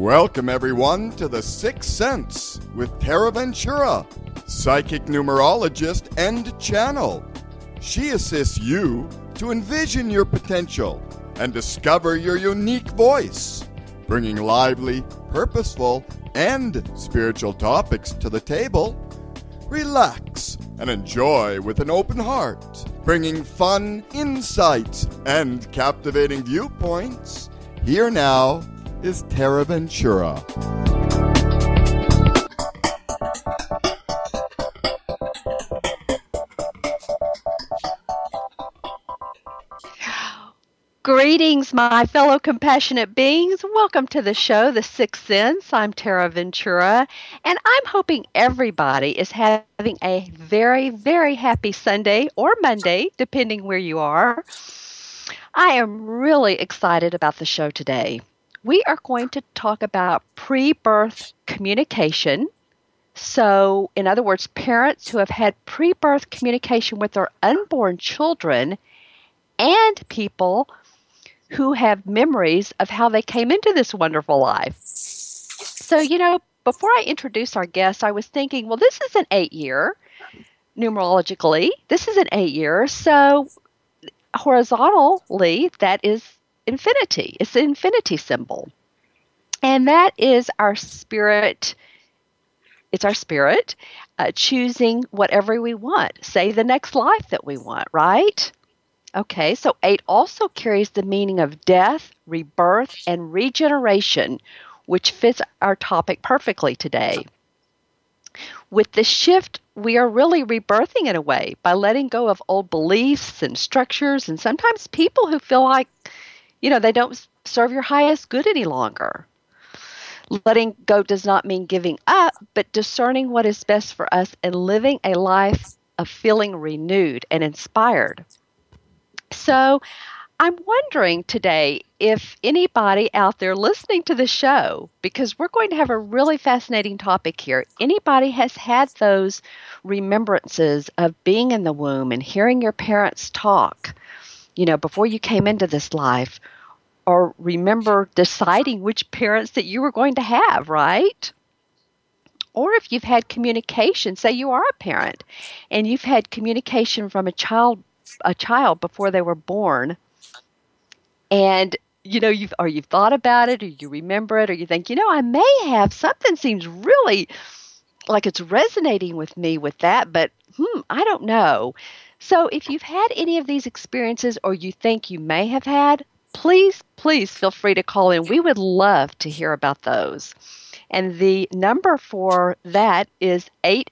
Welcome, everyone, to The Sixth Sense with Tara Ventura, psychic numerologist and channel. She assists you to envision your potential and discover your unique voice, bringing lively, purposeful, and spiritual topics to the table. Relax and enjoy with an open heart, bringing fun, insights, and captivating viewpoints. Here now is Tara Ventura. Greetings, my fellow compassionate beings. Welcome to the show, The Sixth Sense. I'm Tara Ventura, and I'm hoping everybody is having a very, very happy Sunday or Monday, depending where you are. I am really excited about the show today. We are going to talk about pre-birth communication. So, in other words, parents who have had pre-birth communication with their unborn children and people who have memories of how they came into this wonderful life. So, before I introduce our guest, I was thinking, well, this is an 8-year, numerologically. This is an 8-year, so horizontally, that is infinity. It's the infinity symbol. And that is our spirit. It's our spirit choosing whatever we want. Say the next life that we want, right? Okay, so 8 also carries the meaning of death, rebirth, and regeneration, which fits our topic perfectly today. With the shift, we are really rebirthing in a way by letting go of old beliefs and structures and sometimes people who feel like, they don't serve your highest good any longer. Letting go does not mean giving up, but discerning what is best for us and living a life of feeling renewed and inspired. So I'm wondering today if anybody out there listening to the show, because we're going to have a really fascinating topic here, anybody has had those remembrances of being in the womb and hearing your parents talk, before you came into this life, or remember deciding which parents that you were going to have, right? Or if you've had communication, say you are a parent, and you've had communication from a child before they were born, and you've thought about it, or you remember it, or you think, I may have, something seems really like it's resonating with me with that, but I don't know. So if you've had any of these experiences, or you think you may have had, please feel free to call in. We would love to hear about those. And the number for that is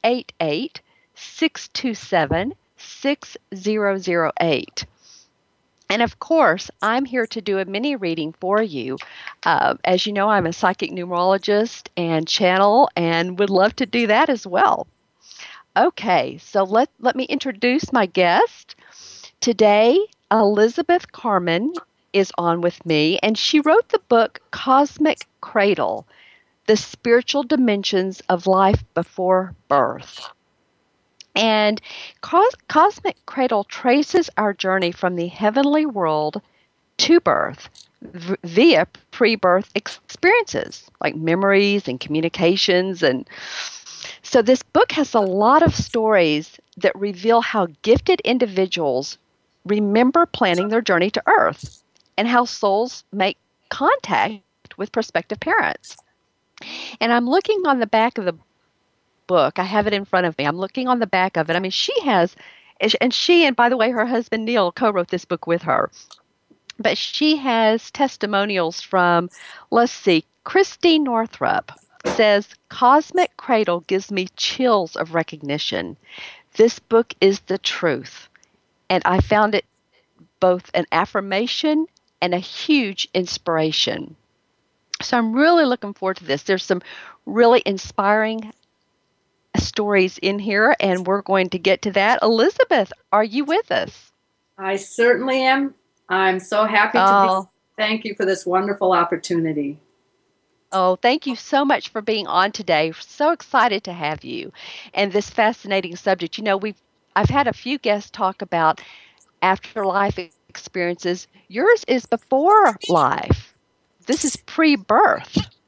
888-627-6008. And of course, I'm here to do a mini reading for you. As you know, I'm a psychic numerologist and channel, and would love to do that as well. Okay, so let me introduce my guest. Today, Elizabeth Carmen is on with me, and she wrote the book Cosmic Cradle, The Spiritual Dimensions of Life Before Birth. And Cosmic Cradle traces our journey from the heavenly world to birth via pre-birth experiences, like memories and communications. And so this book has a lot of stories that reveal how gifted individuals remember planning their journey to Earth and how souls make contact with prospective parents. And I'm looking on the back of the book. I have it in front of me. I'm looking on the back of it. I mean, she and by the way, her husband Neil co-wrote this book with her. But she has testimonials from, let's see, Christy Northrup says, Cosmic Cradle gives me chills of recognition. This book is the truth. And I found it both an affirmation and a huge inspiration. So I'm really looking forward to this. There's some really inspiring stories in here, and we're going to get to that. Elizabeth, are you with us? I certainly am. I'm so happy to be. Thank you for this wonderful opportunity. Oh, thank you so much for being on today. So excited to have you. And this fascinating subject. I've had a few guests talk about afterlife experiences. Yours is before life. This is pre-birth.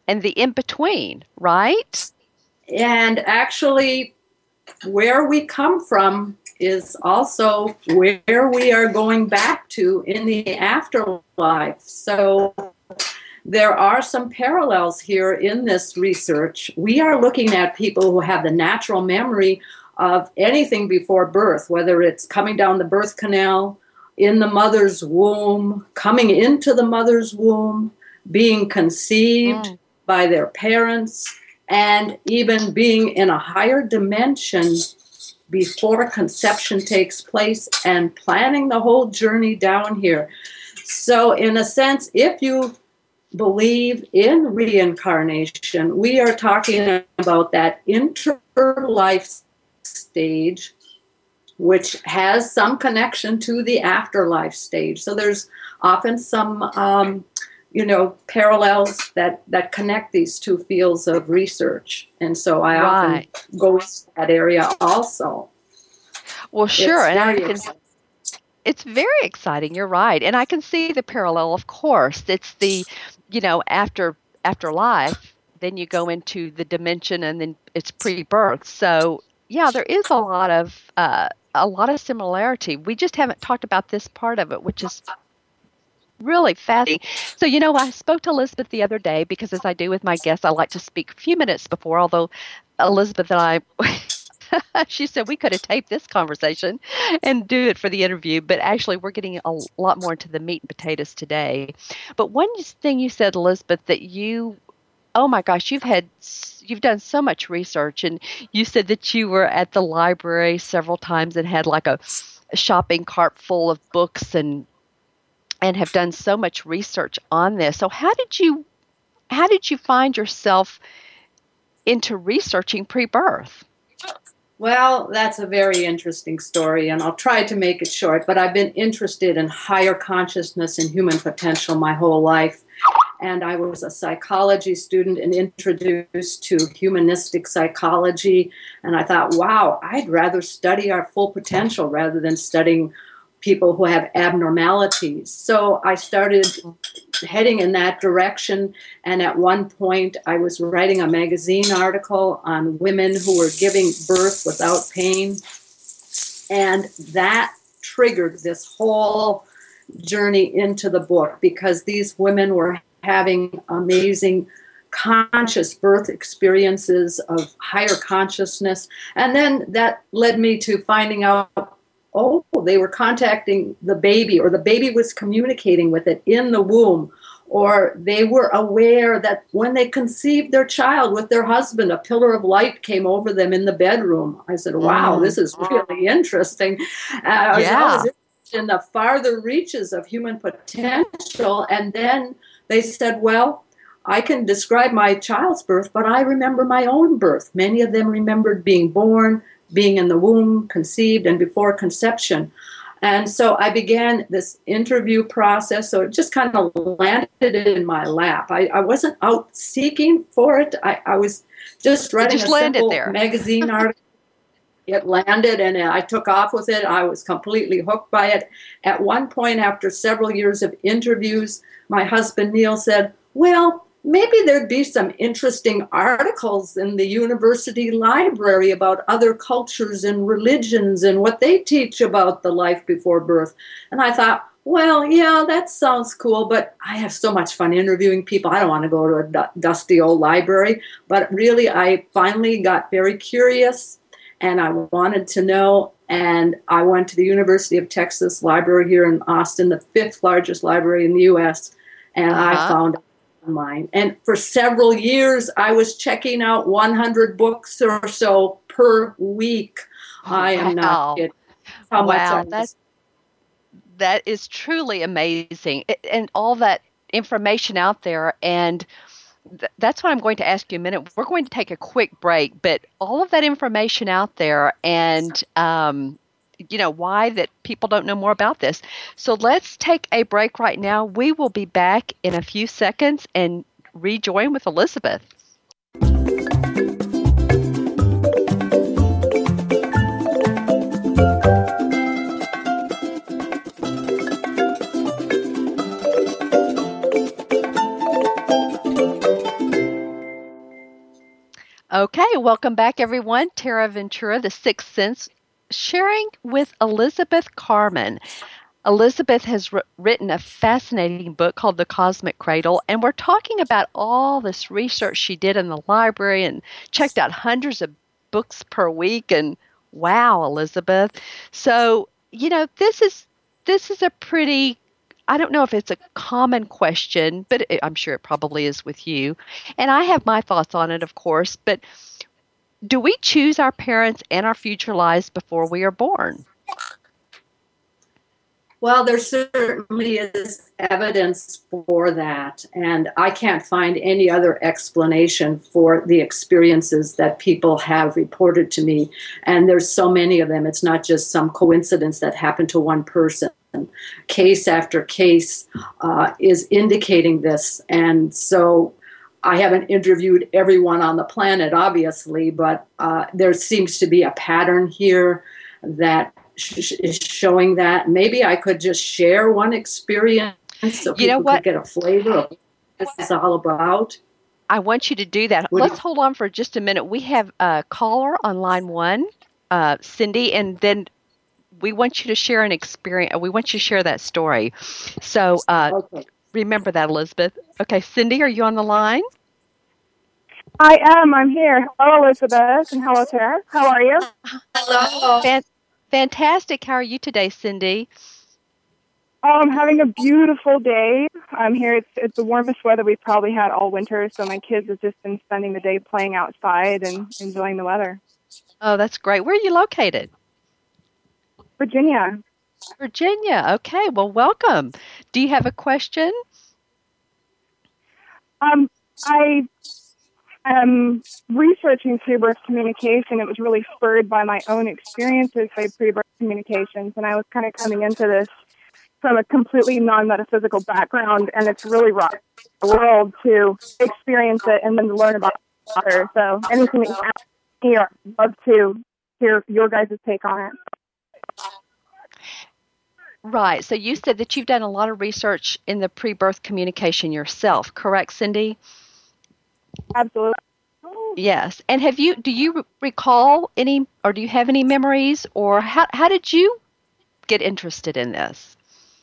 and the in-between, right? And actually, where we come from is also where we are going back to in the afterlife. So there are some parallels here in this research. We are looking at people who have the natural memory of anything before birth, whether it's coming down the birth canal, in the mother's womb, coming into the mother's womb, being conceived by their parents, and even being in a higher dimension before conception takes place and planning the whole journey down here. So in a sense, if you believe in reincarnation, we are talking about that inter-life stage, which has some connection to the afterlife stage. So there's often some, parallels that connect these two fields of research. And so I often go into that area also. Well, sure. It's very exciting. You're right. And I can see the parallel, of course. It's the, after life, then you go into the dimension and then it's pre-birth. So yeah, there is a lot of similarity. We just haven't talked about this part of it, which is really fascinating. So, I spoke to Elizabeth the other day because, as I do with my guests, I like to speak a few minutes before, although Elizabeth and I, she said we could have taped this conversation and do it for the interview, but actually we're getting a lot more into the meat and potatoes today. But one thing you said, Elizabeth, that oh my gosh, you've done so much research, and you said that you were at the library several times and had like a shopping cart full of books and have done so much research on this. So how did you find yourself into researching pre-birth? Well, that's a very interesting story, and I'll try to make it short, but I've been interested in higher consciousness and human potential my whole life. And I was a psychology student and introduced to humanistic psychology. And I thought, wow, I'd rather study our full potential rather than studying people who have abnormalities. So I started heading in that direction. And at one point, I was writing a magazine article on women who were giving birth without pain. And that triggered this whole journey into the book, because these women were having amazing conscious birth experiences of higher consciousness. And then that led me to finding out, they were contacting the baby, or the baby was communicating with it in the womb, or they were aware that when they conceived their child with their husband, a pillar of light came over them in the bedroom. I said, wow, this is really interesting. I was always interested in the farther reaches of human potential. And then they said, well, I can describe my child's birth, but I remember my own birth. Many of them remembered being born, being in the womb, conceived, and before conception. And so I began this interview process. So it just kind of landed in my lap. I wasn't out seeking for it. I was just writing a simple magazine article. It landed, and I took off with it. I was completely hooked by it. At one point, after several years of interviews, my husband Neil said, well, maybe there'd be some interesting articles in the university library about other cultures and religions and what they teach about the life before birth. And I thought, well, yeah, that sounds cool, but I have so much fun interviewing people. I don't want to go to a dusty old library. But really, I finally got very curious, and I wanted to know. And I went to the University of Texas Library here in Austin, the 5th largest library in the U.S., and I found online. And for several years, I was checking out 100 books or so per week. I am not kidding. That is truly amazing. And all that information out there. And that's what I'm going to ask you in a minute. We're going to take a quick break, but all of that information out there, and why that people don't know more about this. So let's take a break right now. We will be back in a few seconds and rejoin with Elizabeth. welcome back, everyone. Tara Ventura, The Sixth Sense, sharing with Elizabeth Carmen. Elizabeth has written a fascinating book called The Cosmic Cradle, and we're talking about all this research she did in the library and checked out hundreds of books per week. And wow, Elizabeth. So, this is a pretty, I don't know if it's a common question, but I'm sure it probably is with you. And I have my thoughts on it, of course, but do we choose our parents and our future lives before we are born? Well, there certainly is evidence for that, and I can't find any other explanation for the experiences that people have reported to me. And there's so many of them. It's not just some coincidence that happened to one person. Case after case is indicating this. And so I haven't interviewed everyone on the planet, obviously, but there seems to be a pattern here that is showing that. Maybe I could just share one experience so people could get a flavor of what this is all about. I want you to do that. Let's hold on for just a minute. We have a caller on line 1, Cindy, and then we want you to share an experience. We want you to share that story. So remember that, Elizabeth. Okay, Cindy, are you on the line? I am. I'm here. Hello, Elizabeth, and hello, Tara. How are you? Hello. Fantastic. How are you today, Cindy? I'm having a beautiful day. I'm here. It's the warmest weather we've probably had all winter, so my kids have just been spending the day playing outside and enjoying the weather. Oh, that's great. Where are you located? Virginia. Virginia. Okay. Well, welcome. Do you have a question? I am researching pre-birth communication. It was really spurred by my own experiences with pre-birth communications, and I was kind of coming into this from a completely non-metaphysical background, and it's really rocked the world to experience it and then to learn about it. So anything that you ask me, I'd love to hear your guys' take on it. Right. So you said that you've done a lot of research in the pre-birth communication yourself, correct, Cindy? Absolutely. Yes. And do you recall any, or do you have any memories, or how did you get interested in this?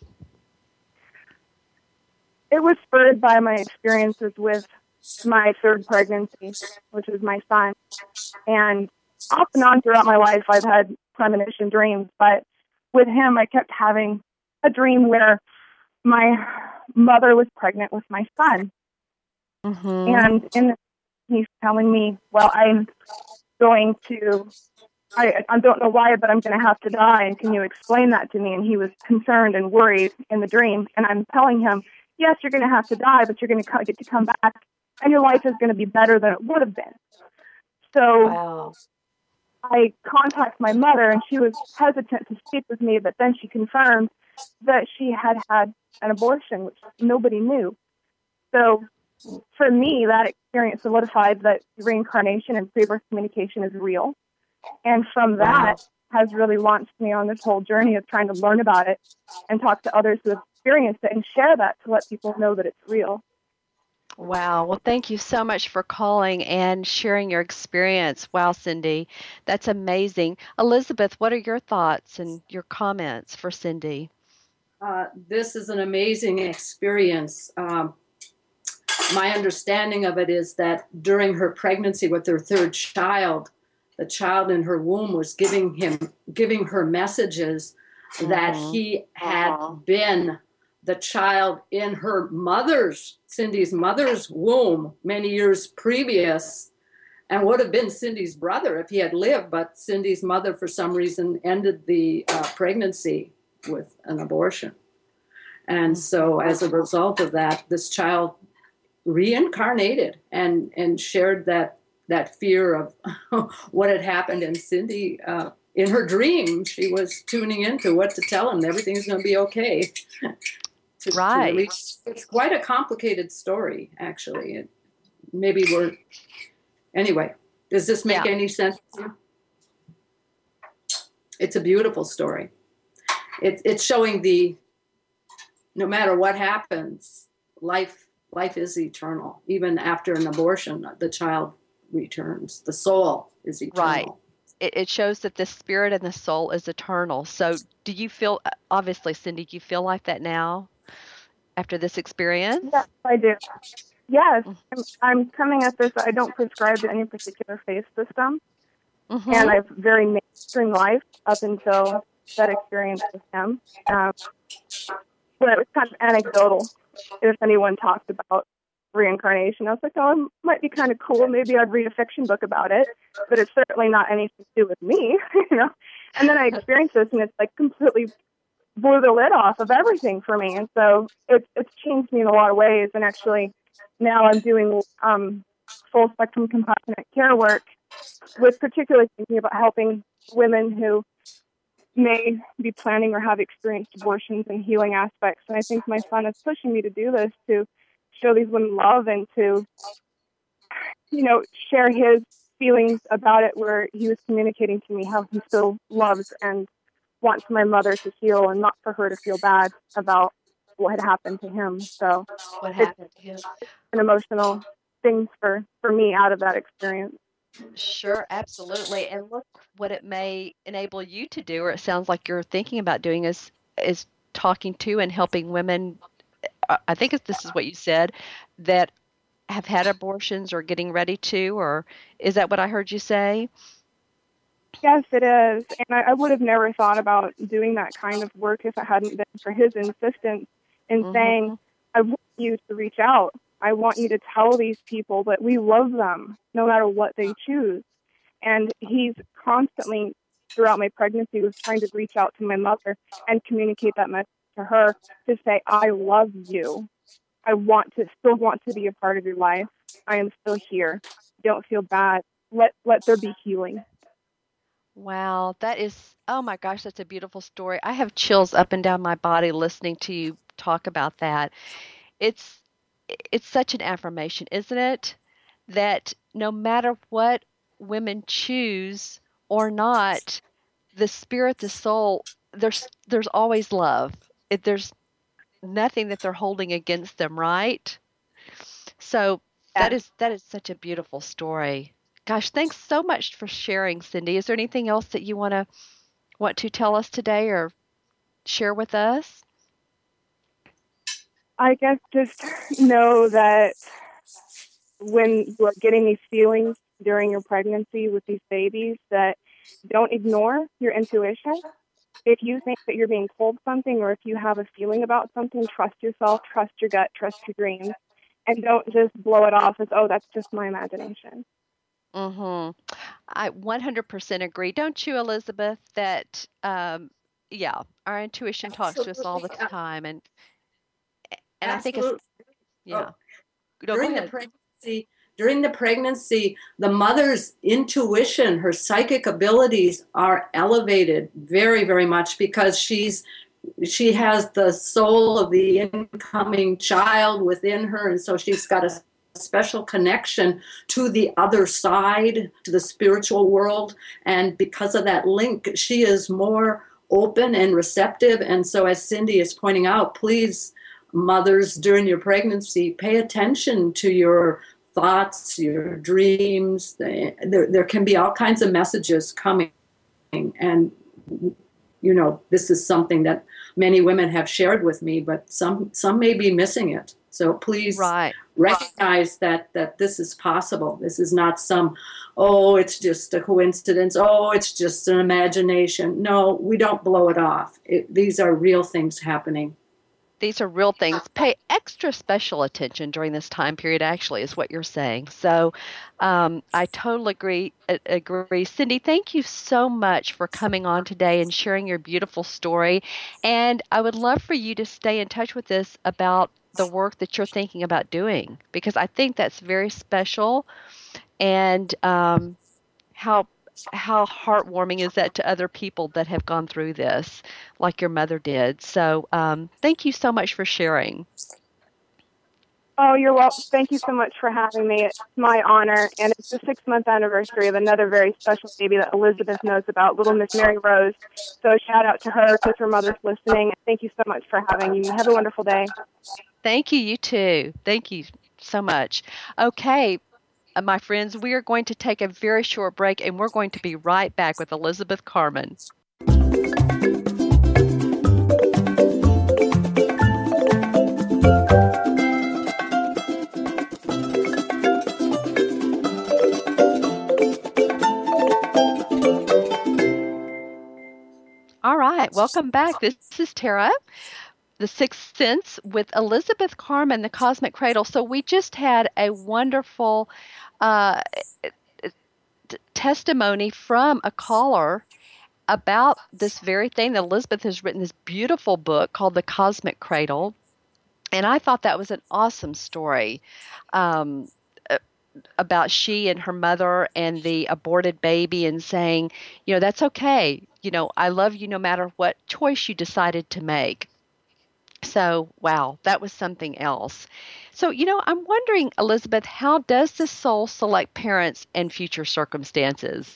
It was spurred by my experiences with my third pregnancy, which is my son. And off and on throughout my life, I've had premonition dreams, but with him, I kept having a dream where my mother was pregnant with my son. Mm-hmm. And he's telling me, well, I'm going to, I don't know why, but I'm going to have to die. And can you explain that to me? And he was concerned and worried in the dream. And I'm telling him, yes, you're going to have to die, but you're going to get to come back, and your life is going to be better than it would have been. So wow. I contact my mother, and she was hesitant to speak with me, but then she confirmed that she had had an abortion, which nobody knew. So for me, that experience solidified that reincarnation and pre-birth communication is real. And from that has really launched me on this whole journey of trying to learn about it and talk to others who have experienced it and share that to let people know that it's real. Wow. Well, thank you so much for calling and sharing your experience. Wow, Cindy, that's amazing. Elizabeth, what are your thoughts and your comments for Cindy? This is an amazing experience. My understanding of it is that during her pregnancy with her third child, the child in her womb was giving her messages that he had been the child in her Cindy's mother's womb many years previous, and would have been Cindy's brother if he had lived, but Cindy's mother, for some reason, ended the pregnancy with an abortion. And so as a result of that, this child reincarnated and shared that fear of what had happened. And Cindy, in her dream, she was tuning into what to tell him. Everything's going to be okay. Right. It's quite a complicated story, actually. Anyway, does this make any sense to you? It's a beautiful story. It's showing no matter what happens, life is eternal. Even after an abortion, the child returns. The soul is eternal. Right. It shows that the spirit and the soul is eternal. So do you feel, obviously, Cindy, do you feel like that now after this experience? Yes, I do. Yes, I'm coming at this. I don't prescribe to any particular faith system, and I've very mainstream life up until that experience with him. But it was kind of anecdotal. If anyone talked about reincarnation, I was like, oh, it might be kind of cool. Maybe I'd read a fiction book about it, but it's certainly not anything to do with me, you know. And then I experienced this, and it's like completely blew the lid off of everything for me. And so it's changed me in a lot of ways. And actually, now I'm doing full spectrum compassionate care work, with particularly thinking about helping women who may be planning or have experienced abortions and healing aspects. And I think my son is pushing me to do this, to show these women love and to, you know, share his feelings about it, where he was communicating to me how he still loves and wants my mother to heal and not for her to feel bad about what had happened to him. So what happened to him? An emotional thing for me out of that experience. Sure, absolutely. And look what it may enable you to do, or it sounds like you're thinking about doing, is talking to and helping women. I think this is what you said, that have had abortions or getting ready to, or is that what I heard you say? Yes, it is. And I would have never thought about doing that kind of work if it hadn't been for his insistence in saying, I want you to reach out. I want you to tell these people that we love them no matter what they choose. And he's constantly, throughout my pregnancy, was trying to reach out to my mother and communicate that message to her, to say, I love you. I still want to be a part of your life. I am still here. Don't feel bad. Let there be healing. Wow, that is, oh my gosh, that's a beautiful story. I have chills up and down my body listening to you talk about that. It's such an affirmation, isn't it? That no matter what women choose or not, the spirit, the soul, there's always love. There's nothing that they're holding against them, right? So that is such a beautiful story. Gosh, thanks so much for sharing, Cindy. Is there anything else that you want to tell us today or share with us? I guess just know that when you're getting these feelings during your pregnancy with these babies, that don't ignore your intuition. If you think that you're being told something, or if you have a feeling about something, trust yourself, trust your gut, trust your dreams, and don't just blow it off as, oh, that's just my imagination. I 100% agree. Don't you, Elizabeth, that, our intuition talks to us all the time. And I think it's, during the pregnancy, the mother's intuition, her psychic abilities are elevated very, very much, because she has the soul of the incoming child within her, and so she's got a special connection to the other side, to the spiritual world, and because of that link, she is more open and receptive. And so, as Cindy is pointing out, please, mothers, during your pregnancy, pay attention to your thoughts, your dreams. There can be all kinds of messages coming, and this is something that many women have shared with me, but some may be missing it. So please recognize that this is possible. This is not it's just a coincidence. Oh, it's just an imagination. No, we don't blow it off. These are real things happening. These are real things. Pay extra special attention during this time period, actually, is what you're saying. So I totally agree. Cindy, thank you so much for coming on today and sharing your beautiful story. And I would love for you to stay in touch with us about the work that you're thinking about doing, because I think that's very special. And how heartwarming is that to other people that have gone through this, like your mother did. So thank you so much for sharing. Oh, you're welcome. Thank you so much for having me. It's my honor. And it's the 6-month anniversary of another very special baby that Elizabeth knows about, little Miss Mary Rose. So shout out to her because her mother's listening. Thank you so much for having me. Have a wonderful day. Thank you. You too. Thank you so much. Okay. my friends, we are going to take a very short break, and we're going to be right back with Elizabeth Carmen. All right, welcome back. This is Tara, The Sixth Sense, with Elizabeth Carmen, The Cosmic Cradle. So we just had a wonderful testimony from a caller about this very thing. Elizabeth has written this beautiful book called The Cosmic Cradle, and I thought that was an awesome story about she and her mother and the aborted baby, and saying, that's okay. I love you no matter what choice you decided to make. So, wow, that was something else. So, I'm wondering, Elizabeth, how does the soul select parents and future circumstances?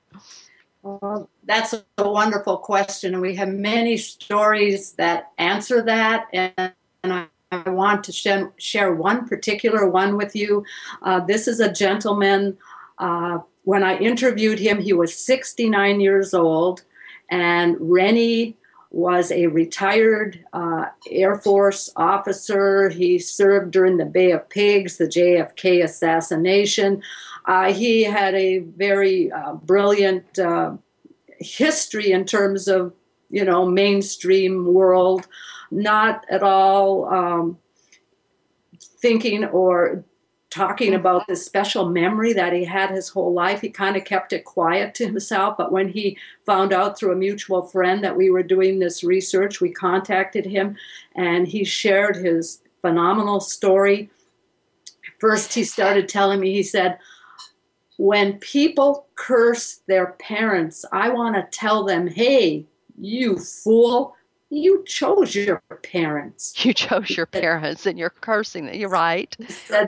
Well, that's a wonderful question, and we have many stories that answer that, and I want to share one particular one with you. This is a gentleman. When I interviewed him, he was 69 years old, and Rennie was a retired Air Force officer. He served during the Bay of Pigs, the JFK assassination. He had a very brilliant history in terms of, mainstream world, not at all thinking or talking about this special memory that he had his whole life. He kind of kept it quiet to himself. But when he found out through a mutual friend that we were doing this research, we contacted him, and he shared his phenomenal story. First, he started telling me, he said, when people curse their parents, I want to tell them, hey, you fool, you chose your parents. You chose your parents, and you're cursing them. You're right. He said,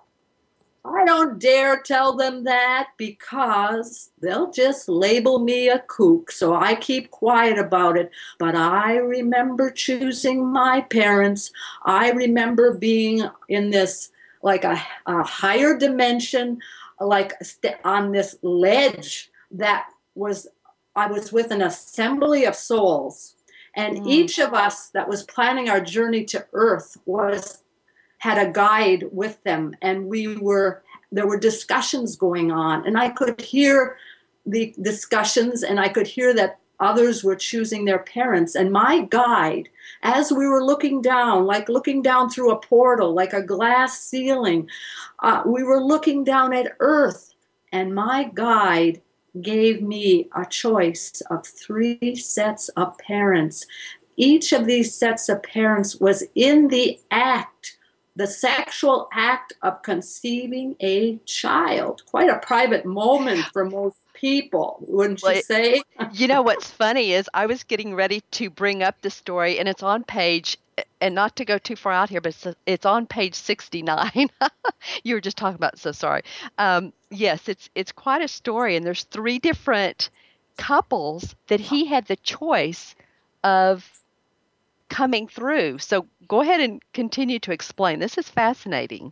I don't dare tell them that because they'll just label me a kook, so I keep quiet about it. But I remember choosing my parents. I remember being in this, like a higher dimension, like on this ledge that was, I was with an assembly of souls. And each of us that was planning our journey to Earth had a guide with them, and there were discussions going on, and I could hear the discussions, and I could hear that others were choosing their parents. And my guide, as we were looking down, like looking down through a portal, like a glass ceiling, we were looking down at Earth, and my guide gave me a choice of 3 sets of parents. Each of these sets of parents was in the sexual act of conceiving a child. Quite a private moment for most people, wouldn't you say? What's funny is I was getting ready to bring up the story, and it's on page, and not to go too far out here, but it's on page 69. You were just talking about, so sorry. Yes, it's quite a story, and there's 3 different couples that he had the choice of coming through. So go ahead and continue to explain. This is fascinating.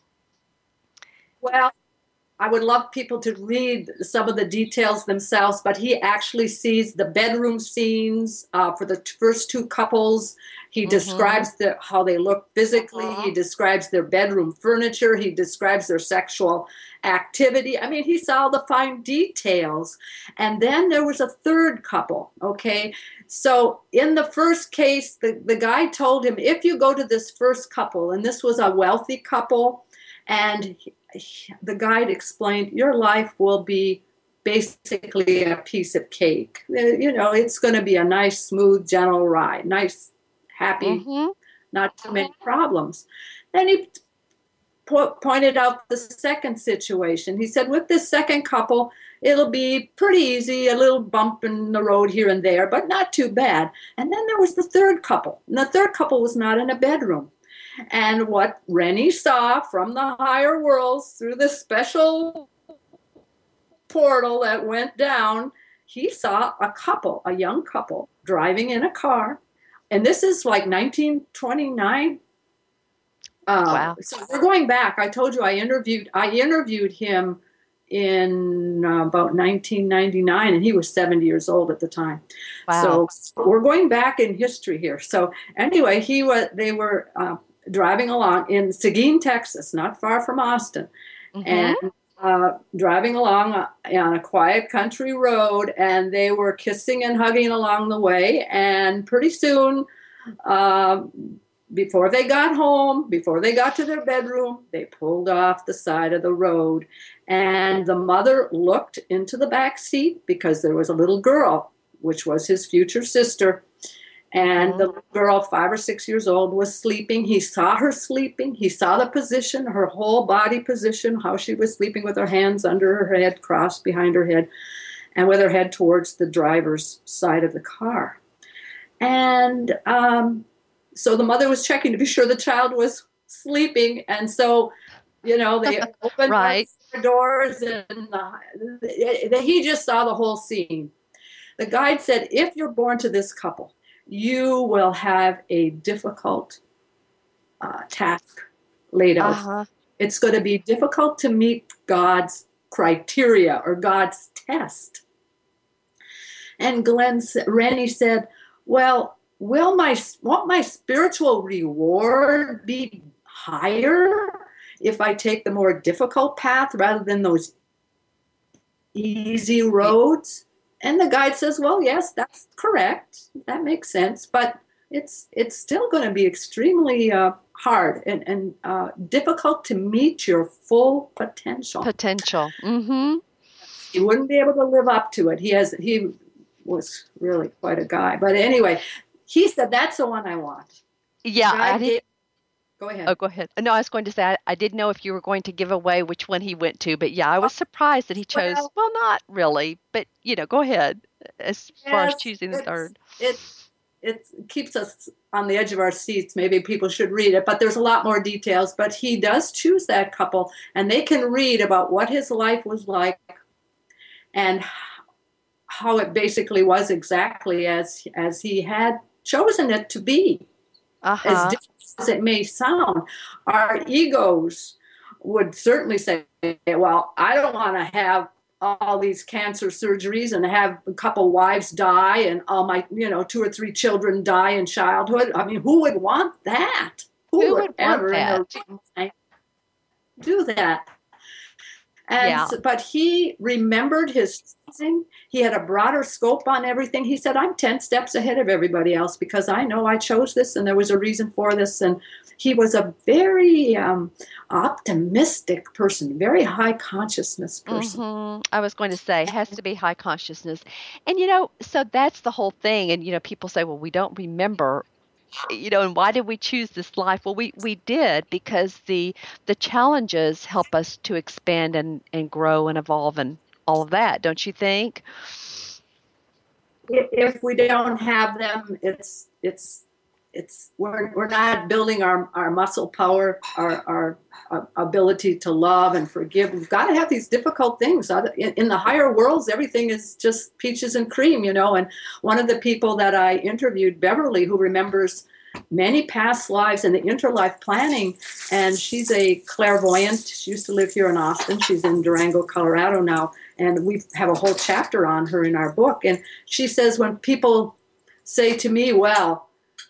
Well, I would love people to read some of the details themselves, but he actually sees the bedroom scenes for the first 2 couples. He describes how they look physically. He describes their bedroom furniture. He describes their sexual activity. I mean, he saw the fine details. And then there was a 3rd couple, okay? So in the first case, the guy told him, if you go to this first couple, and this was a wealthy couple, and the guide explained, your life will be basically a piece of cake. It's going to be a nice, smooth, gentle ride. Nice, happy, not too many problems. Then he pointed out the second situation. He said, with this second couple, it'll be pretty easy, a little bump in the road here and there, but not too bad. And then there was the 3rd couple. And the 3rd couple was not in a bedroom. And what Rennie saw from the higher worlds through the special portal that went down, he saw a young couple, driving in a car. And this is like 1929. Wow. So we're going back. I told you I interviewed him in about 1999, and he was 70 years old at the time. Wow. So we're going back in history here. So anyway, they were driving along in Seguin, Texas, not far from Austin, and driving along on a quiet country road, and they were kissing and hugging along the way. And pretty soon, before they got home, before they got to their bedroom, they pulled off the side of the road. And the mother looked into the back seat because there was a little girl, which was his future sister. And the little girl, 5 or 6 years old, was sleeping. He saw her sleeping. He saw the position, her whole body position, how she was sleeping with her hands under her head, crossed behind her head, and with her head towards the driver's side of the car. And so the mother was checking to be sure the child was sleeping. And so, they opened Right. the doors, and he just saw the whole scene. The guide said, if you're born to this couple, you will have a difficult task laid out. It's going to be difficult to meet God's criteria or God's test. And Rennie said, well, won't my spiritual reward be higher if I take the more difficult path rather than those easy roads? And the guide says, well, yes, that's correct. That makes sense. But it's still going to be extremely hard and difficult to meet your full potential. Mm-hmm. He wouldn't be able to live up to it. He was really quite a guy. But anyway, he said, that's the one I want. Yeah. Go ahead. Oh, go ahead. No, I was going to say, I didn't know if you were going to give away which one he went to, but yeah, I was surprised that he chose, well, not really, but, go ahead as far as choosing the third. It keeps us on the edge of our seats. Maybe people should read it, but there's a lot more details. But he does choose that couple, and they can read about what his life was like and how it basically was exactly as he had chosen it to be. As different as it may sound, our egos would certainly say, well, I don't want to have all these cancer surgeries and have a couple wives die and all my, 2 or 3 children die in childhood. I mean, who would want that? Who would ever do that? But he remembered his choosing. He had a broader scope on everything. He said, I'm 10 steps ahead of everybody else because I know I chose this and there was a reason for this. And he was a very optimistic person, very high consciousness person. Mm-hmm. I was going to say, it has to be high consciousness. And, so that's the whole thing. And, people say, well, we don't remember, and why did we choose this life? Well, we did because the challenges help us to expand and grow and evolve and all of that, don't you think? If we don't have them, we're not building our muscle power, our ability to love and forgive. We've got to have these difficult things. In the higher worlds, everything is just peaches and cream, And one of the people that I interviewed, Beverly, who remembers many past lives and the interlife planning, and she's a clairvoyant. She used to live here in Austin. She's in Durango, Colorado now, and we have a whole chapter on her in our book. And she says, when people say to me, well,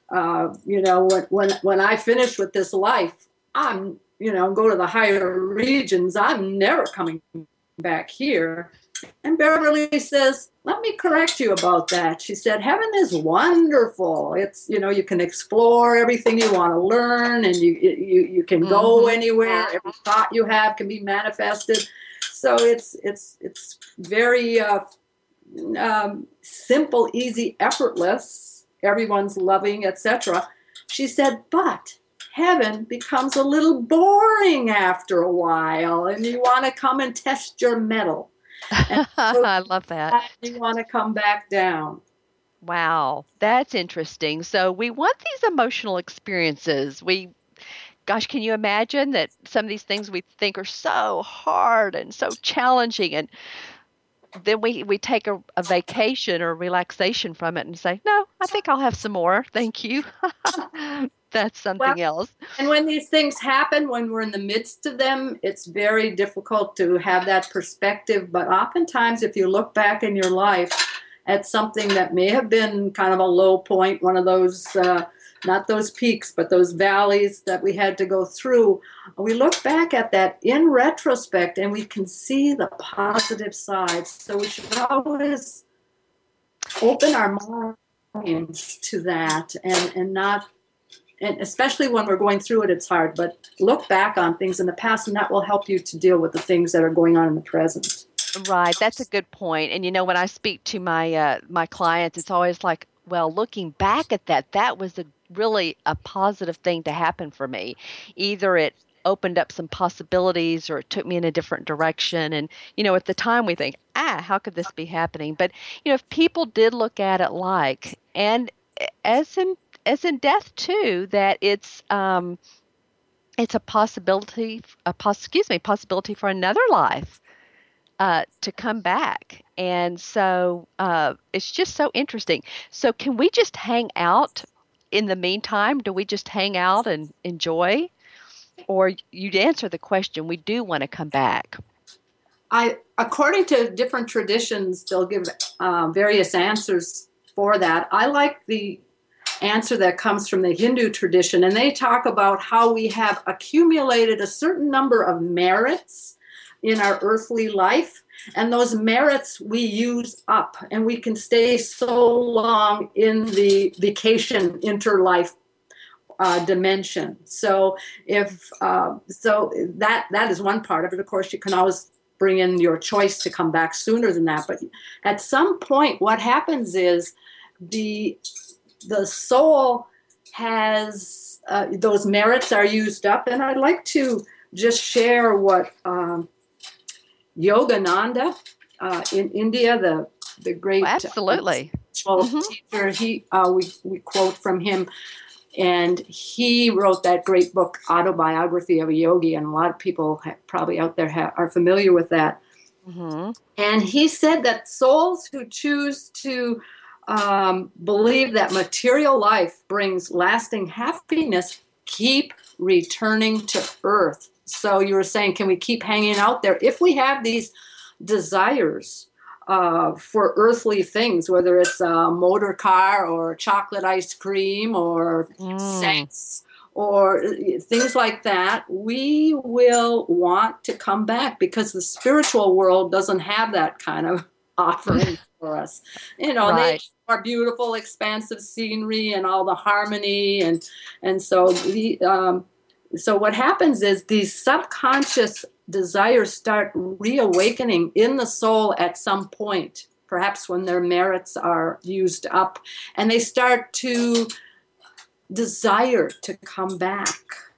when I finish with this life, I'm, go to the higher regions, I'm never coming back here. And Beverly says, let me correct you about that. She said, heaven is wonderful. It's, you can explore everything you want to learn, and you can go anywhere. Every thought you have can be manifested. So it's very simple, easy, effortless. Everyone's loving, etc. She said, but heaven becomes a little boring after a while, and you want to come and test your mettle. And so I love that. You want to come back down. Wow, that's interesting. So we want these emotional experiences. Gosh, can you imagine that some of these things we think are so hard and so challenging, and then we take a vacation or relaxation from it and say, no, I think I'll have some more. Thank you. That's something else. And when these things happen, when we're in the midst of them, it's very difficult to have that perspective. But oftentimes, if you look back in your life at something that may have been kind of a low point, one of those, not those peaks, but those valleys that we had to go through, we look back at that in retrospect and we can see the positive sides. So we should always open our minds to that and not. And especially when we're going through it, it's hard. But look back on things in the past, and that will help you to deal with the things that are going on in the present. Right. That's a good point. And, when I speak to my my clients, it's always like, well, looking back at that was really a positive thing to happen for me. Either it opened up some possibilities or it took me in a different direction. And, at the time we think, how could this be happening? But, if people did look at it like, and as in death too, that it's a possibility for another life to come back. And so it's just so interesting. So can we just hang out in the meantime? Do we just hang out and enjoy? Or you'd answer the question, we do want to come back. According to different traditions, they'll give various answers for that. I like the answer that comes from the Hindu tradition, and they talk about how we have accumulated a certain number of merits in our earthly life, and those merits we use up, and we can stay so long in the vacation interlife dimension. So that is one part of it. Of course, you can always bring in your choice to come back sooner than that, but at some point what happens is the soul has those merits are used up. And I'd like to just share what Yogananda in India, the great absolutely teacher, we quote from him, and he wrote that great book, Autobiography of a Yogi, and a lot of people probably out there are familiar with that. Mm-hmm. And he said that souls who choose to believe that material life brings lasting happiness keep returning to earth. So you were saying, can we keep hanging out there? If we have these desires for earthly things, whether it's a motor car or chocolate ice cream or sex or things like that, we will want to come back because the spiritual world doesn't have that kind of offering for us. Right. They are beautiful, expansive scenery and all the harmony, and so so what happens is these subconscious desires start reawakening in the soul at some point, perhaps when their merits are used up, and they start to desire to come back.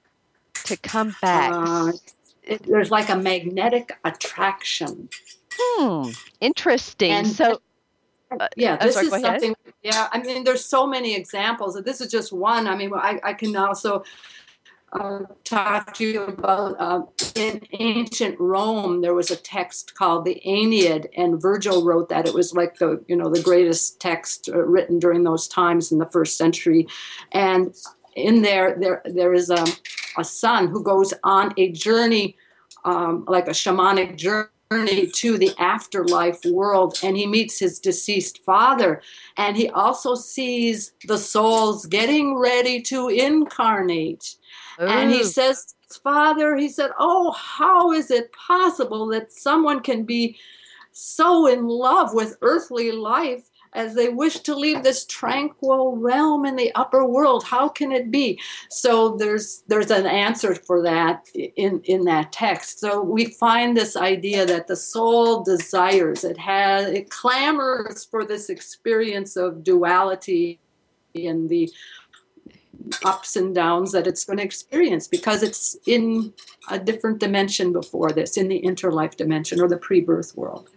There's like a magnetic attraction. Interesting. And so, this is something. Yeah, I mean, there's so many examples. This is just one. I mean, I can also talk to you about in ancient Rome. There was a text called the Aeneid, and Virgil wrote that. It was like the greatest text written during those times in the first century. And in there is a son who goes on a journey, like a shamanic journey to the afterlife world, and he meets his deceased father, and he also sees the souls getting ready to incarnate. Ooh. And he says, Father, he said, oh, how is it possible that someone can be so in love with earthly life as they wish to leave this tranquil realm in the upper world? How can it be? So there's an answer for that in that text. So we find this idea that the soul desires, it clamors for this experience of duality and the ups and downs that it's going to experience because it's in a different dimension before this, in the interlife dimension or the pre-birth world.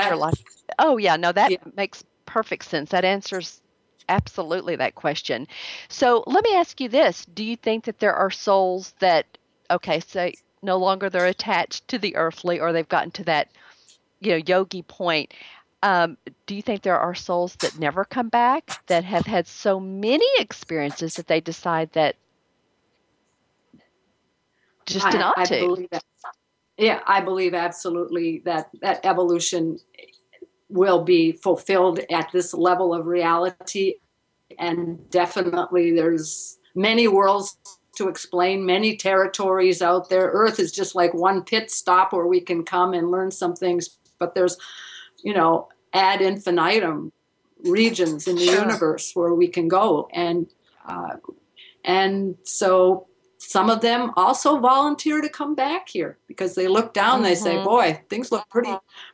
That makes perfect sense. That answers absolutely that question. So let me ask you this. Do you think that there are souls that, say no longer they're attached to the earthly or they've gotten to that, yogi point? Do you think there are souls that never come back, that have had so many experiences that they decide that just to not I to. believe that. Yeah, I believe absolutely that evolution will be fulfilled at this level of reality. And definitely there's many worlds to explain, many territories out there. Earth is just like one pit stop where we can come and learn some things, but there's, ad infinitum regions in the universe where we can go. And so some of them also volunteer to come back here because they look down, they say, boy, things look pretty,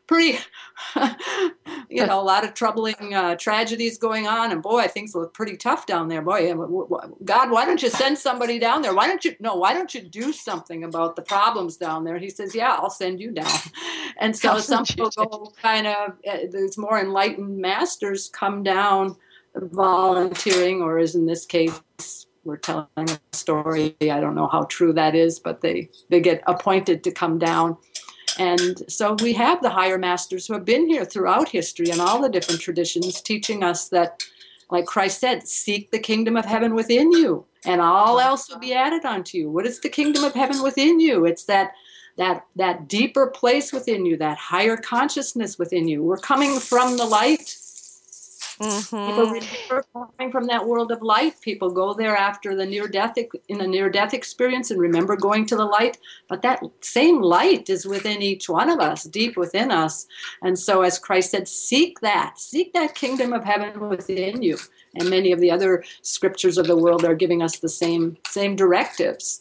a lot of troubling tragedies going on. And boy, things look pretty tough down there. Boy, God, why don't you send somebody down there? Why don't you do something about the problems down there? He says, yeah, I'll send you down. And so some people go there's more enlightened masters come down volunteering, or as in this case, we're telling a story. I don't know how true that is, but they get appointed to come down. And so we have the higher masters who have been here throughout history and all the different traditions teaching us that, like Christ said, seek the kingdom of heaven within you and all else will be added unto you. What is the kingdom of heaven within you? It's that deeper place within you, that higher consciousness within you. We're coming from the light. People remember coming from that world of light. People go there after in a near-death experience and remember going to the light. But that same light is within each one of us, deep within us. And so, as Christ said, seek that kingdom of heaven within you. And many of the other scriptures of the world are giving us the same directives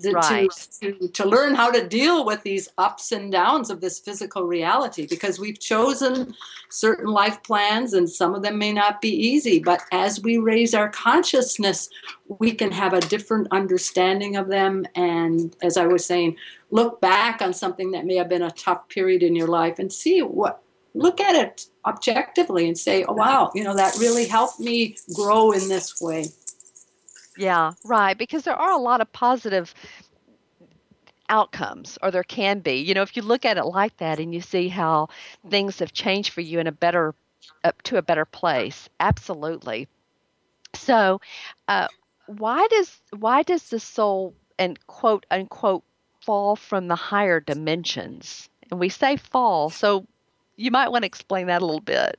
to learn how to deal with these ups and downs of this physical reality, because we've chosen certain life plans and some of them may not be easy. But as we raise our consciousness, we can have a different understanding of them. And as I was saying, look back on something that may have been a tough period in your life and look at it objectively and say, oh, wow, that really helped me grow in this way. Yeah, right. Because there are a lot of positive outcomes, or there can be. If you look at it like that and you see how things have changed for you to a better place. Absolutely. So why does the soul and quote unquote fall from the higher dimensions? And we say fall, so you might want to explain that a little bit.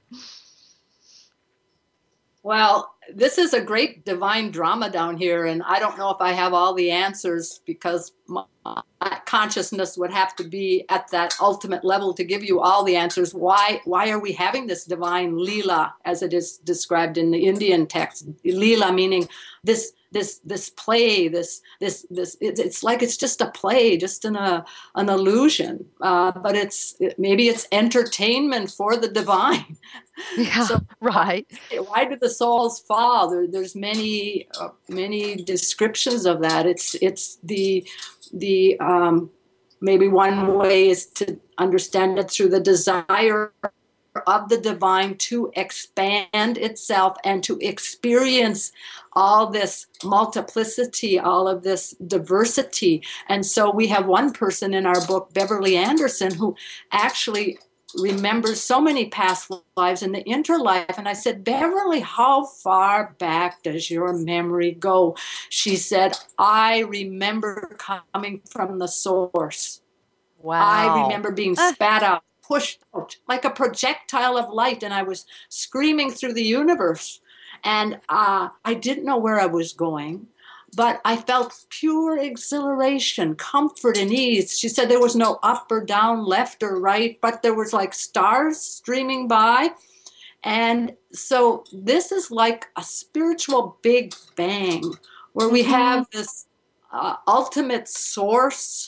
Well, this is a great divine drama down here, and I don't know if I have all the answers because my consciousness would have to be at that ultimate level to give you all the answers. Why are we having this divine Leela, as it is described in the Indian text? Leela meaning this play, it's like it's just a play, just an illusion, but maybe it's entertainment for the divine. Yeah, so, right. Why do the souls fall? There's many descriptions of that. It's the maybe one way is to understand it through the desire of the divine to expand itself and to experience all this multiplicity, all of this diversity. And so we have one person in our book, Beverly Anderson, who actually remembers so many past lives in the interlife. And I said, Beverly, how far back does your memory go? She said, I remember coming from the source. Wow. I remember being spat out, pushed out like a projectile of light, and I was screaming through the universe. And I didn't know where I was going, but I felt pure exhilaration, comfort, and ease. She said there was no up or down, left or right, but there was like stars streaming by. And so this is like a spiritual big bang where we have this ultimate source,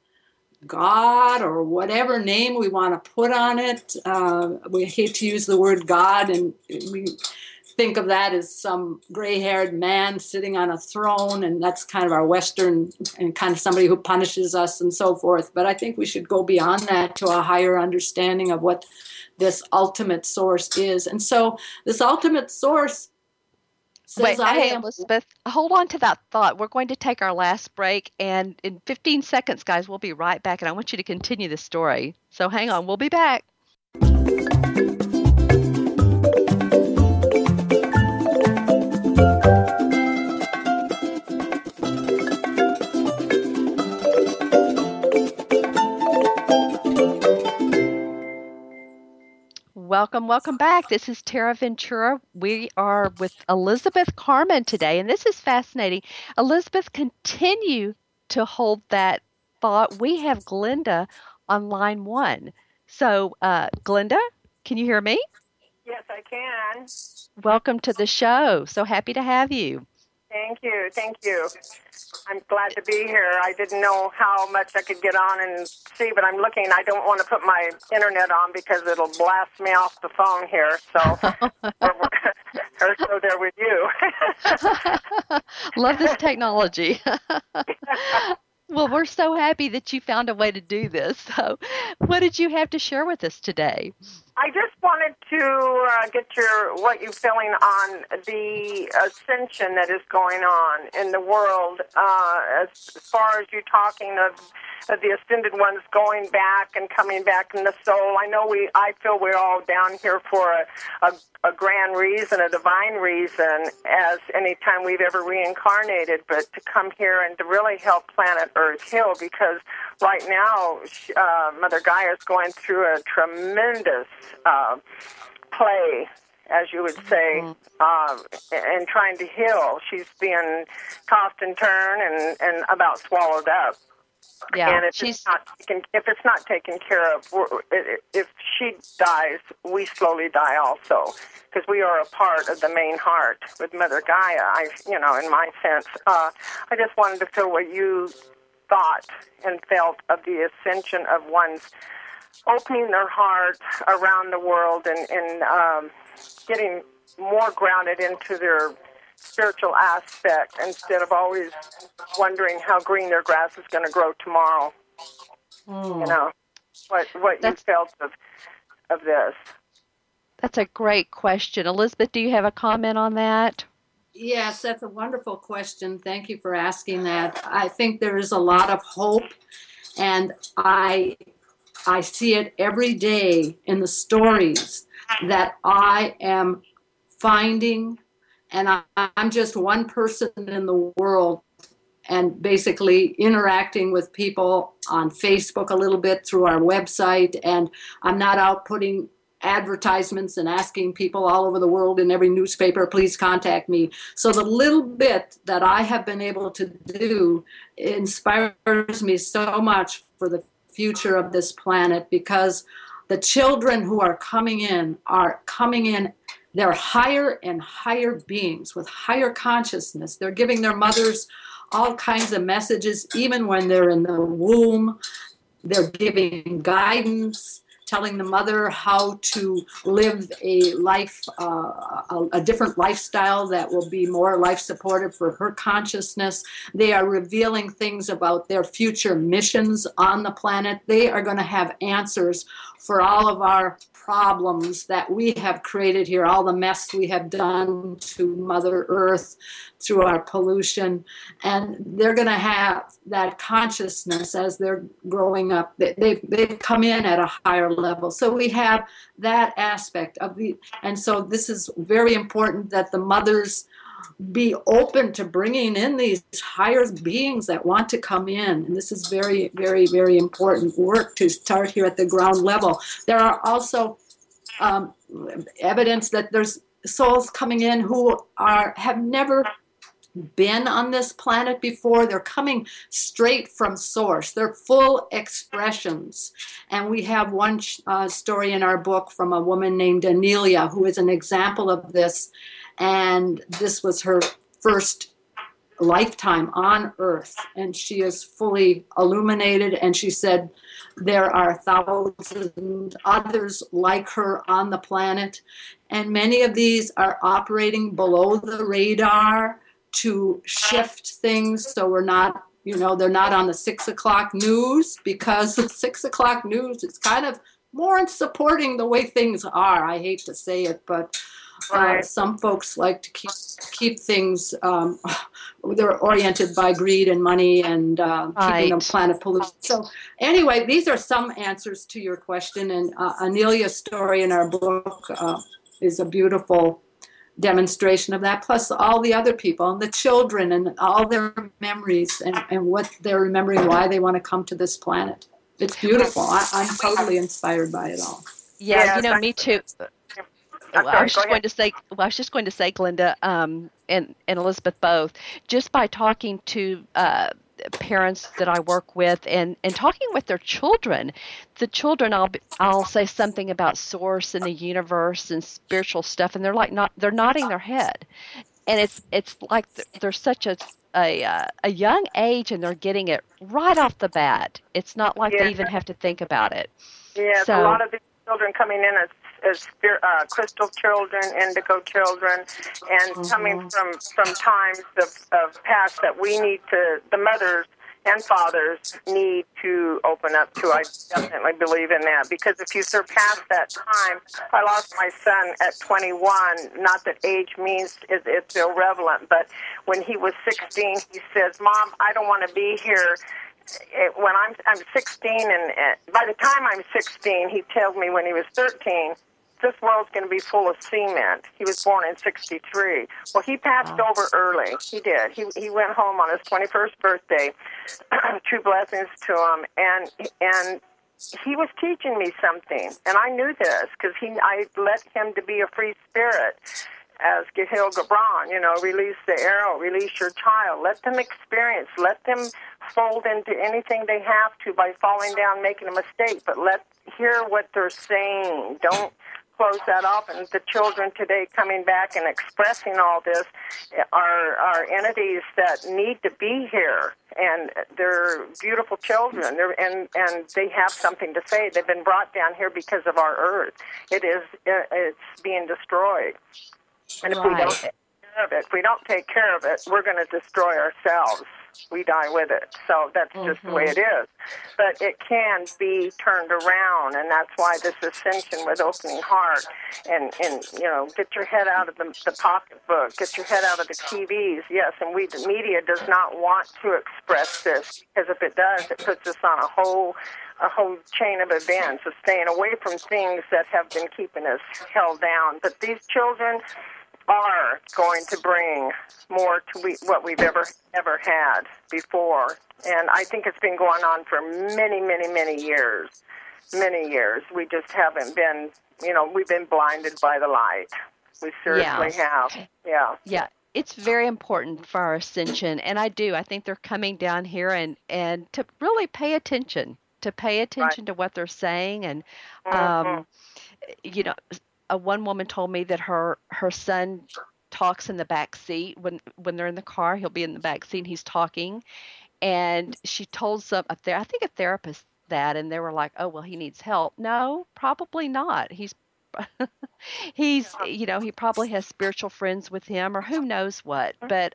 God, or whatever name we want to put on it. We hate to use the word God, and we think of that as some gray-haired man sitting on a throne, and that's kind of our Western, and kind of somebody who punishes us and so forth. But I think we should go beyond that to a higher understanding of what this ultimate source is. And so this ultimate source says, Wait, Elizabeth, hold on to that thought. We're going to take our last break, and in 15 seconds, guys, we'll be right back, and I want you to continue the story. So hang on, we'll be back. welcome back. This is Tara Ventura. We are with Elizabeth Carmen today, and this is fascinating. Elizabeth, continue to hold that thought. We have Glenda on line 1. So, Glenda, can you hear me? Yes, I can. Welcome to the show. So happy to have you. Thank you. Thank you. I'm glad to be here. I didn't know how much I could get on and see, but I'm looking. I don't want to put my internet on because it'll blast me off the phone here. So there with you. Love this technology. Well, we're so happy that you found a way to do this. So what did you have to share with us today? I just wanted to get what you're feeling on the ascension that is going on in the world, as far as you talking of the ascended ones going back and coming back in the soul. I feel we're all down here for a grand reason, a divine reason, as any time we've ever reincarnated, but to come here and to really help planet Earth heal, because right now Mother Gaia is going through a tremendous play, as you would say, and trying to heal. She's being tossed and turned and about swallowed up. Yeah, and if it's not taken care of, if she dies, we slowly die also, because we are a part of the main heart with Mother Gaia. In my sense, I just wanted to feel what you thought and felt of the ascension of one's opening their heart around the world and getting more grounded into their spiritual aspect instead of always wondering how green their grass is going to grow tomorrow. What you felt of this. That's a great question. Elizabeth, do you have a comment on that? Yes, that's a wonderful question. Thank you for asking that. I think there is a lot of hope, and I see it every day in the stories that I am finding, and I'm just one person in the world, and basically interacting with people on Facebook a little bit through our website, and I'm not out putting advertisements and asking people all over the world in every newspaper, please contact me. So the little bit that I have been able to do inspires me so much for the future of this planet, because the children who are coming in, they're higher and higher beings with higher consciousness. They're giving their mothers all kinds of messages, even when they're in the womb. They're giving guidance, telling the mother how to live a life, a different lifestyle that will be more life supportive for her consciousness. They are revealing things about their future missions on the planet. They are going to have answers for all of our problems that we have created here, all the mess we have done to Mother Earth through our pollution. And they're going to have that consciousness as they're growing up. They've come in at a higher level. So we have that aspect of and so this is very important that the mothers be open to bringing in these higher beings that want to come in. And this is very, very, very important work to start here at the ground level. There are also evidence that there's souls coming in who have never been on this planet before. They're coming straight from source. They're full expressions. And we have one story in our book from a woman named Anelia, who is an example of this. And this was her first lifetime on Earth. And she is fully illuminated. And she said there are 1,000 others like her on the planet. And many of these are operating below the radar to shift things, so we're not, they're not on the 6 o'clock news, because the 6 o'clock news is kind of more in supporting the way things are. I hate to say it, but some folks like to keep things, they're oriented by greed and money and keeping the planet polluted. So anyway, these are some answers to your question, and Anelia's story in our book is a beautiful demonstration of that, plus all the other people and the children and all their memories and what they're remembering, why they want to come to this planet. It's beautiful. I'm totally inspired by it all. Yeah, me too. Well, I was just going to say, Glenda, and Elizabeth both, just by talking to parents that I work with and talking with their children, the children, I'll say something about source and the universe and spiritual stuff, and they're nodding their head, and it's like they're such a young age, and they're getting it right off the bat. It's not like they even have to think about it. Yes, a lot of these children coming in as crystal children, indigo children, and coming from times of past that we need to, the mothers and fathers need to open up to. I definitely believe in that, because if you surpass that time, I lost my son at 21. Not that age means it's irrelevant, but when he was 16, he says, "Mom, I don't want to be here." When I'm 16, and by the time I'm 16, he told me when he was 13, this world's going to be full of cement. He was born in 63. Well, he passed over early. He did. He went home on his 21st birthday. True blessings to him. And he was teaching me something, and I knew this because I let him to be a free spirit. As Gahil Gibran, release the arrow, release your child. Let them experience. Let them fold into anything they have to by falling down, making a mistake. But hear what they're saying. Don't close that off. And the children today coming back and expressing all this are entities that need to be here. And they're beautiful children. And they have something to say. They've been brought down here because of our earth. It's being destroyed. And if we don't take care of it, we're going to destroy ourselves. We die with it. So that's just the way it is. But it can be turned around, and that's why this ascension with opening heart and get your head out of the pocketbook, get your head out of the TVs. Yes, and the media does not want to express this, because if it does, it puts us on a whole chain of events of staying away from things that have been keeping us held down. But these children are going to bring more to what we've ever had before. And I think it's been going on for many, many, many years. Many years. We just haven't been, we've been blinded by the light. We seriously have. Yeah. Yeah. It's very important for our ascension. And I think they're coming down here and to really pay attention, to what they're saying. And, one woman told me that her son talks in the back seat when they're in the car. He'll be in the back seat and he's talking, and she told a therapist that, and they were like, "Oh, well, he needs help." No, probably not. He probably has spiritual friends with him, or who knows what. But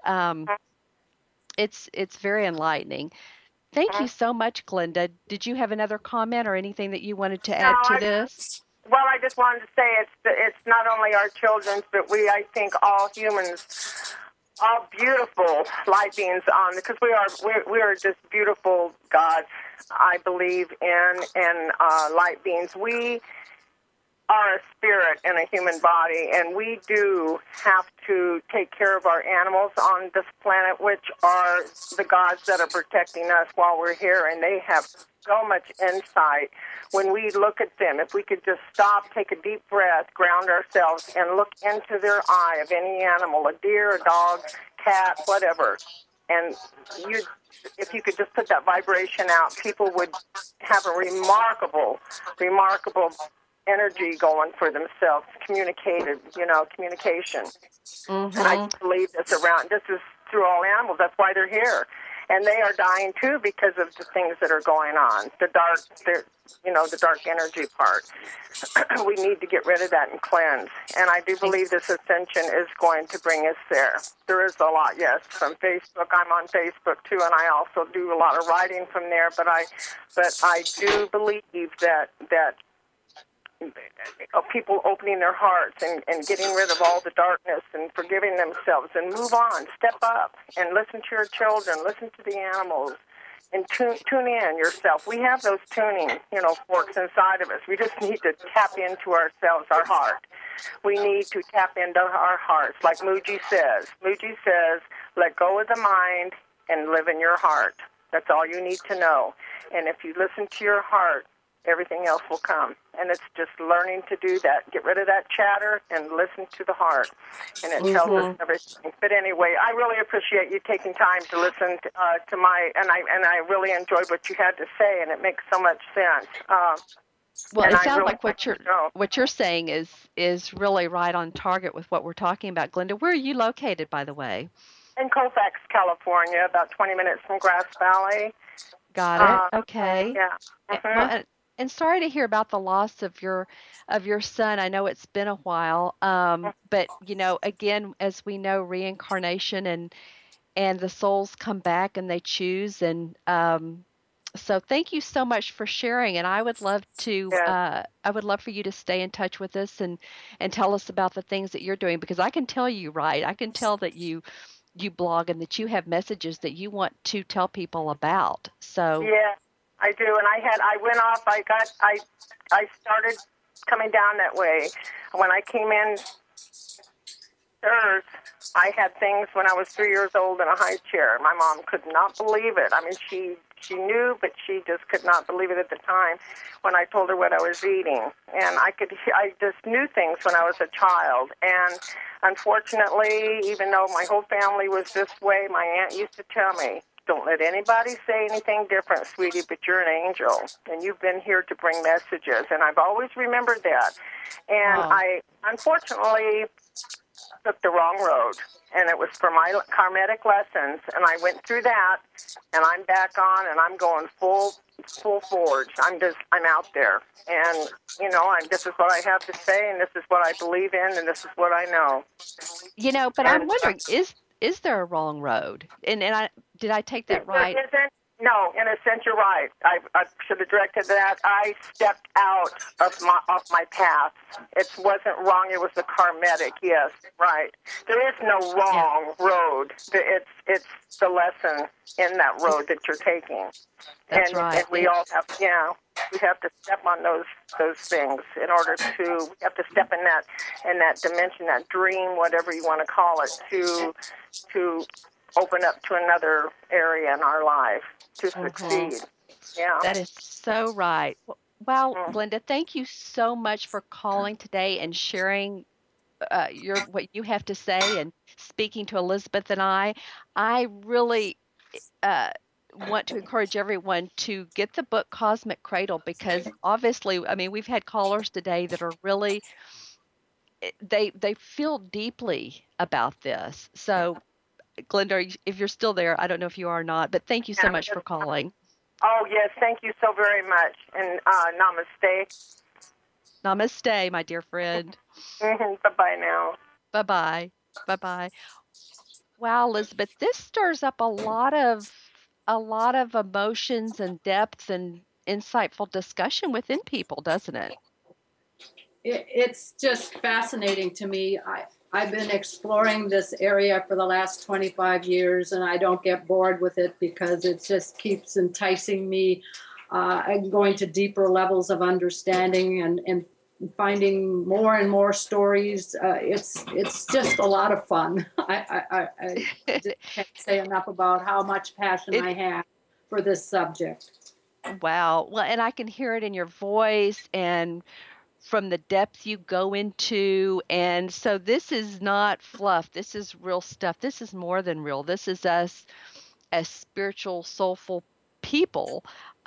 it's very enlightening. Thank you so much, Glenda. Did you have another comment or anything that you wanted to add to this? Well, I just wanted to say it's not only our children, but I think all humans, all beautiful light beings because we are just beautiful gods, I believe in, and light beings. We are a spirit in a human body, and we do have to take care of our animals on this planet, which are the gods that are protecting us while we're here, and they have so much insight. When we look at them, if we could just stop, take a deep breath, ground ourselves, and look into their eye of any animal, a deer, a dog, cat, whatever, and if you could just put that vibration out, people would have a remarkable energy going for themselves, communication. And I believe this is through all animals. That's why they're here. And they are dying too because of the things that are going on. The dark energy part. We need to get rid of that and cleanse. And I do believe this ascension is going to bring us there. There is a lot, yes, from Facebook. I'm on Facebook too, and I also do a lot of writing from there. But I do believe that people opening their hearts and getting rid of all the darkness and forgiving themselves and move on, step up and listen to your children, listen to the animals, and tune in yourself. We have those tuning, forks inside of us. We just need to tap into ourselves, our heart. We need to tap into our hearts, like Mooji says. Mooji says, let go of the mind and live in your heart. That's all you need to know. And if you listen to your heart, everything else will come. And it's just learning to do that. Get rid of that chatter and listen to the heart. And it tells us everything. But anyway, I really appreciate you taking time to listen to my, and I really enjoyed what you had to say, and it makes so much sense. Well, it sounds like what you're saying is really right on target with what we're talking about. Glenda, where are you located, by the way? In Colfax, California, about 20 minutes from Grass Valley. Got it. Okay. Yeah. Well, and sorry to hear about the loss of your son. I know it's been a while, but again, as we know, reincarnation and the souls come back and they choose, and so thank you so much for sharing. And I would love to, I would love for you to stay in touch with us and tell us about the things that you're doing, because I can tell you, right? I can tell that you blog and that you have messages that you want to tell people about. So yeah, I do. And I went off. I started coming down that way when I came in Earth. I had things when I was 3 years old in a high chair. My mom could not believe it. I mean, she knew, but she just could not believe it at the time when I told her what I was eating. And I just knew things when I was a child. And unfortunately, even though my whole family was this way, my aunt used to tell me, don't let anybody say anything different, sweetie, but you're an angel, and you've been here to bring messages. And I've always remembered that. And I, unfortunately, took the wrong road, and it was for my karmatic lessons, and I went through that, and I'm back on, and I'm going full forward. I'm out there, and this is what I have to say, and this is what I believe in, and this is what I know. But I'm wondering, is there a wrong road? And did I take that right? There isn't. No, in a sense, you're right. I should have directed that. I stepped out of my path. It wasn't wrong. It was the karmatic. Yes, right. There is no wrong road. It's the lesson in that road that you're taking. That's right. And we all have, we have to step on those things in order to. We have to step in that dimension, that dream, whatever you want to call it, to open up to another area in our life to succeed. Yeah. That is so right. Well, Glenda, thank you so much for calling today and sharing what you have to say and speaking to Elizabeth and I. I really want to encourage everyone to get the book Cosmic Cradle, because obviously, I mean, we've had callers today that are really, they feel deeply about this. So Glenda, if you're still there, I don't know if you are or not, but thank you so much for calling. Oh, yes, thank you so very much. And namaste. Namaste, my dear friend. Bye-bye now. Bye-bye. Bye-bye. Wow, Elizabeth, this stirs up a lot of emotions and depth and insightful discussion within people, doesn't it? It's just fascinating to me. I've been exploring this area for the last 25 years, and I don't get bored with it because it just keeps enticing me going to deeper levels of understanding and finding more and more stories. It's just a lot of fun. I just can't say enough about how much passion I have for this subject. Wow. Well, and I can hear it in your voice and from the depth you go into. And so this is not fluff. This is real stuff. This is more than real. This is us as spiritual, soulful people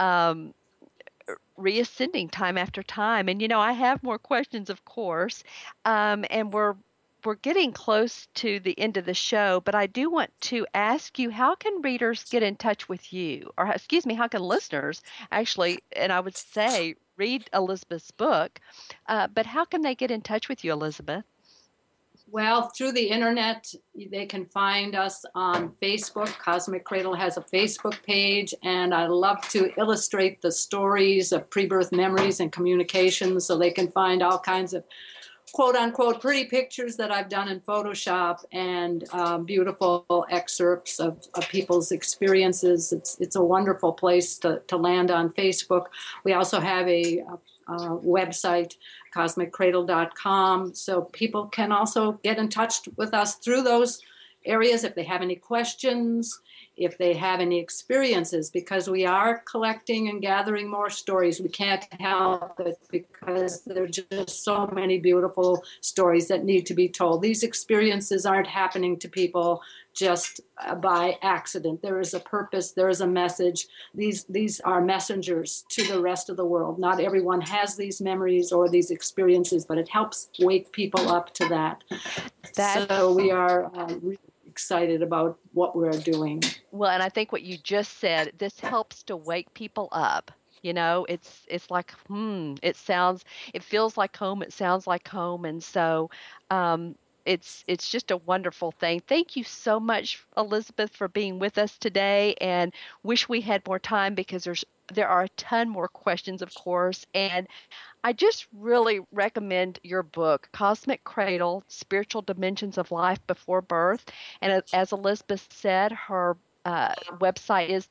reascending time after time. And, I have more questions, of course, and we're getting close to the end of the show, but I do want to ask you, how can readers get in touch with you? Or, how can listeners actually, and I would say, read Elizabeth's book, but how can they get in touch with you, Elizabeth? Well, through the internet, they can find us on Facebook. Cosmic Cradle has a Facebook page, and I love to illustrate the stories of pre-birth memories and communications, so they can find all kinds of quote-unquote pretty pictures that I've done in Photoshop and beautiful excerpts of people's experiences. It's a wonderful place to land on Facebook. We also have a website, cosmiccradle.com, so people can also get in touch with us through those areas, if they have any questions, if they have any experiences, because we are collecting and gathering more stories. We can't help it because there are just so many beautiful stories that need to be told. These experiences aren't happening to people just by accident. There is a purpose, there is a message. These are messengers to the rest of the world. Not everyone has these memories or these experiences, but it helps wake people up to that. So we are really excited about what we're doing. Well, and I think what you just said, this helps to wake people up. You know, it's like, it feels like home, it sounds like home. And so it's just a wonderful thing. Thank you so much, Elizabeth, for being with us today, and wish we had more time because there are a ton more questions, of course. And I just really recommend your book, Cosmic Cradle, Spiritual Dimensions of Life Before Birth. And as Elizabeth said, her website is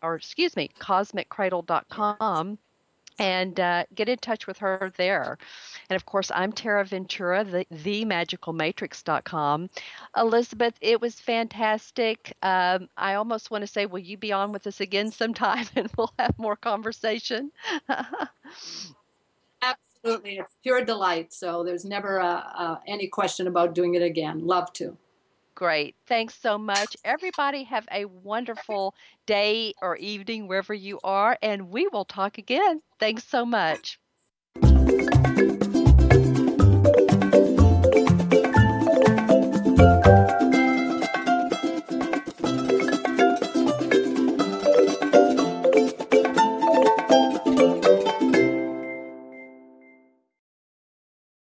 cosmiccradle.com. And get in touch with her there. And, of course, I'm Tara Ventura, themagicalmatrix.com. Elizabeth, it was fantastic. I almost want to say, will you be on with us again sometime and we'll have more conversation? Absolutely. It's pure delight. So there's never any question about doing it again. Love to. Great. Thanks so much. Everybody have a wonderful day or evening wherever you are, and we will talk again. Thanks so much.